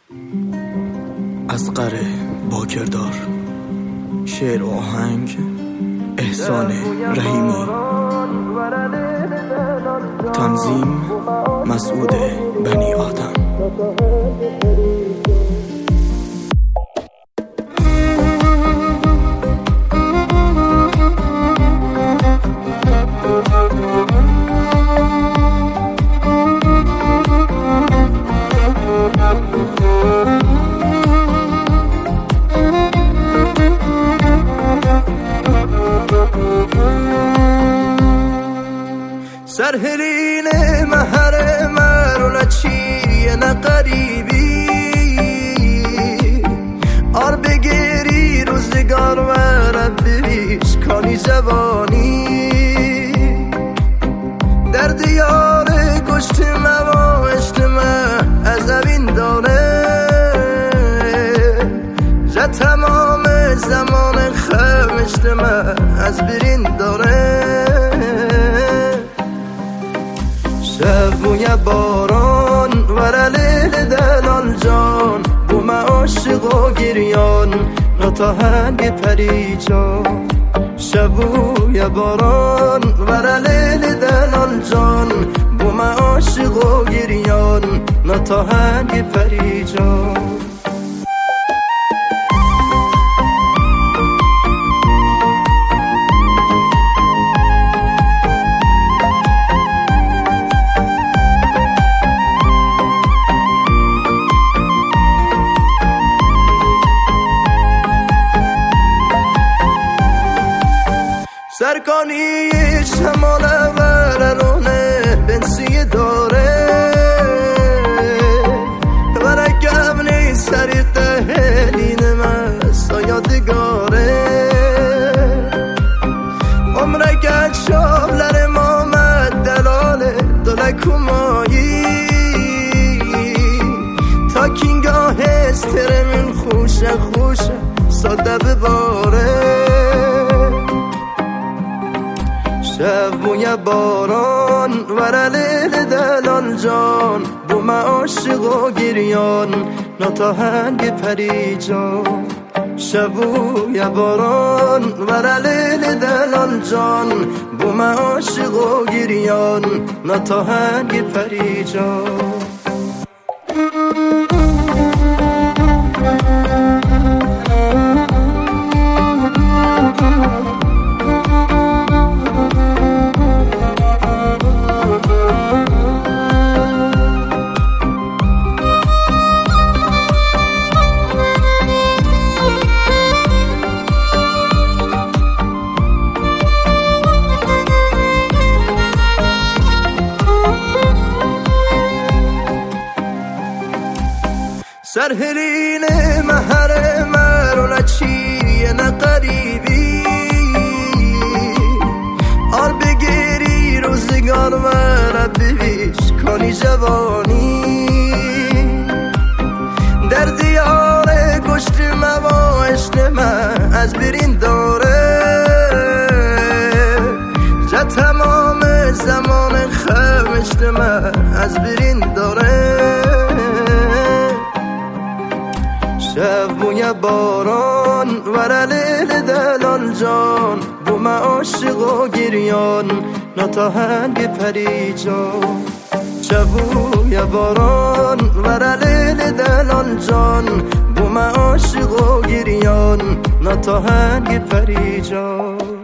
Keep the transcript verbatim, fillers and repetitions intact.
اصغر باکردار. شعر و آهنگ احسان رحیمی. تنظیم مسعود بنی آدم. سرهرین مهر مرونه چیه نه قریبی آر بگیری روزگار و ربیش کانی جوانی در دیار گشت و اجتماع از اوین داره جا تمام زمان خم اجتماع از برین داره شب بوی باران ور لیل دلال جان بوم عاشق و گریان نتا هنگ پری جان شب بوی باران ور لیل دلال جان بوم عاشق و گریان نتا هنگ پری جان سرکانی شمال وررونه بنسی داره ورکم نی سری تهلین مسا یادگاره عمرکت شابلر مامد دلاله دلکومایی تا کینگاه استرمین خوشه خوشه ساده بباره شب بوی باران ور لیل دلال جان بوم عاشق و گریان نتا هنگ پری جان شب بوی باران ور لیل دلال جان بوم عاشق و گریان نتا هنگ پری جان سرهرین مهر مرونه چیه نه قریبی آر بگیری روزگار و ربیش کانی جوانی در دیار گشت و اجتماع از برین داره جا تمام زمان خم اجتماع از برین داره شب بوی باران ور لیل دلال جان بوم عاشق و گریان نتا هنگ پری جان شب بوی باران ور لیل دلال جان بوم عاشق و گریان نتا هنگ پری جان